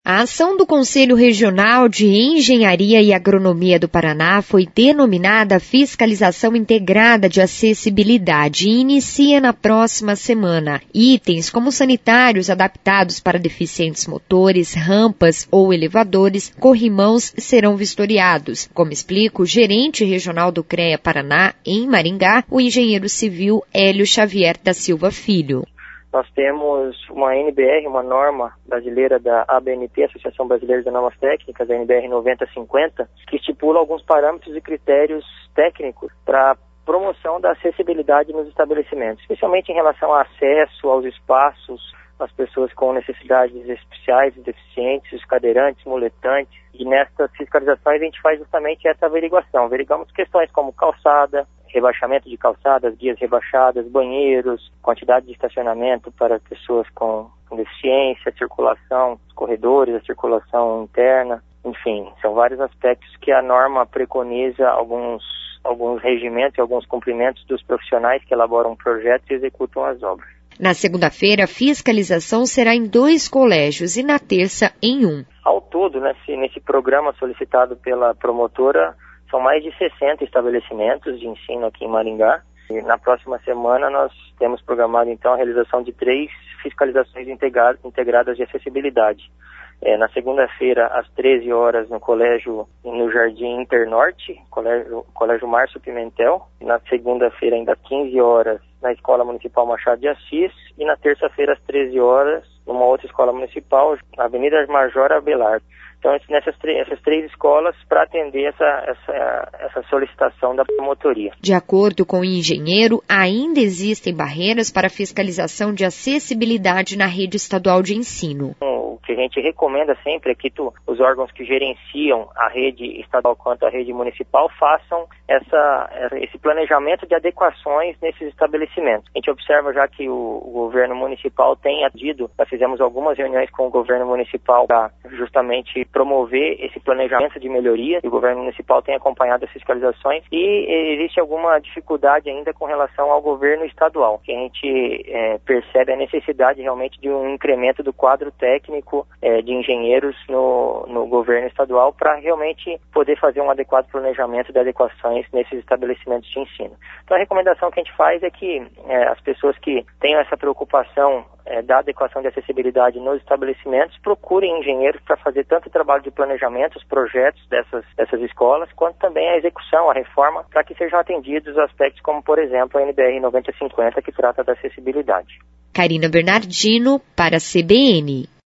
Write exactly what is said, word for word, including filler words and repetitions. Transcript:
A ação do Conselho Regional de Engenharia e Agronomia do Paraná foi denominada Fiscalização Integrada de Acessibilidade e inicia na próxima semana. Itens como sanitários adaptados para deficientes motores, rampas ou elevadores, corrimãos serão vistoriados, como explica o gerente regional do CREA Paraná, em Maringá, o engenheiro civil Hélio Xavier da Silva Filho. Nós temos uma N B R, uma norma brasileira da A B N T, Associação Brasileira de Normas Técnicas, a N B R noventa cinquenta, que estipula alguns parâmetros e critérios técnicos para promoção da acessibilidade nos estabelecimentos, especialmente em relação ao acesso aos espaços, às pessoas com necessidades especiais, deficientes, os cadeirantes, muletantes. E nessas fiscalizações a gente faz justamente essa averiguação. Averiguamos questões como calçada, rebaixamento de calçadas, guias rebaixadas, banheiros, quantidade de estacionamento para pessoas com, com deficiência, circulação, os corredores, a circulação interna, enfim, são vários aspectos que a norma preconiza alguns, alguns regimentos e alguns cumprimentos dos profissionais que elaboram projetos e executam as obras. Na segunda-feira, a fiscalização será em dois colégios e na terça em um. Ao todo, nesse, nesse programa solicitado pela promotora, são mais de sessenta estabelecimentos de ensino aqui em Maringá. E na próxima semana nós temos programado então a realização de três fiscalizações integra- integradas de acessibilidade. É, na segunda-feira, às treze horas, no colégio, no Jardim Internorte, colégio, colégio Márcio Pimentel. Na segunda-feira, ainda às quinze horas, na Escola Municipal Machado de Assis. E na terça-feira, às treze horas, numa outra escola municipal, na Avenida Major Abelardo. Então, nessas essas três escolas, para atender essa, essa, essa solicitação da promotoria. De acordo com o engenheiro, ainda existem barreiras para a fiscalização de acessibilidade na rede estadual de ensino. O que a gente recomenda sempre é que tu, os órgãos que gerenciam a rede estadual quanto a rede municipal façam essa, esse planejamento de adequações nesses estabelecimentos. A gente observa já que o, o governo municipal tem agido, nós fizemos algumas reuniões com o governo municipal para justamente promover esse planejamento de melhoria, e o governo municipal tem acompanhado as fiscalizações, e existe alguma dificuldade ainda com relação ao governo estadual, que a gente é, percebe a necessidade realmente de um incremento do quadro técnico é, de engenheiros no, no governo estadual para realmente poder fazer um adequado planejamento de adequações nesses estabelecimentos de ensino. Então a recomendação que a gente faz é que é, as pessoas que tenham essa preocupação é, da adequação de acessibilidade nos estabelecimentos procurem engenheiros para fazer tanto o trabalho de planejamento, os projetos dessas, dessas escolas, quanto também a execução, a reforma, para que sejam atendidos aspectos como, por exemplo, a N B R noventa cinquenta, que trata da acessibilidade. Karina Bernardino, para a C B N.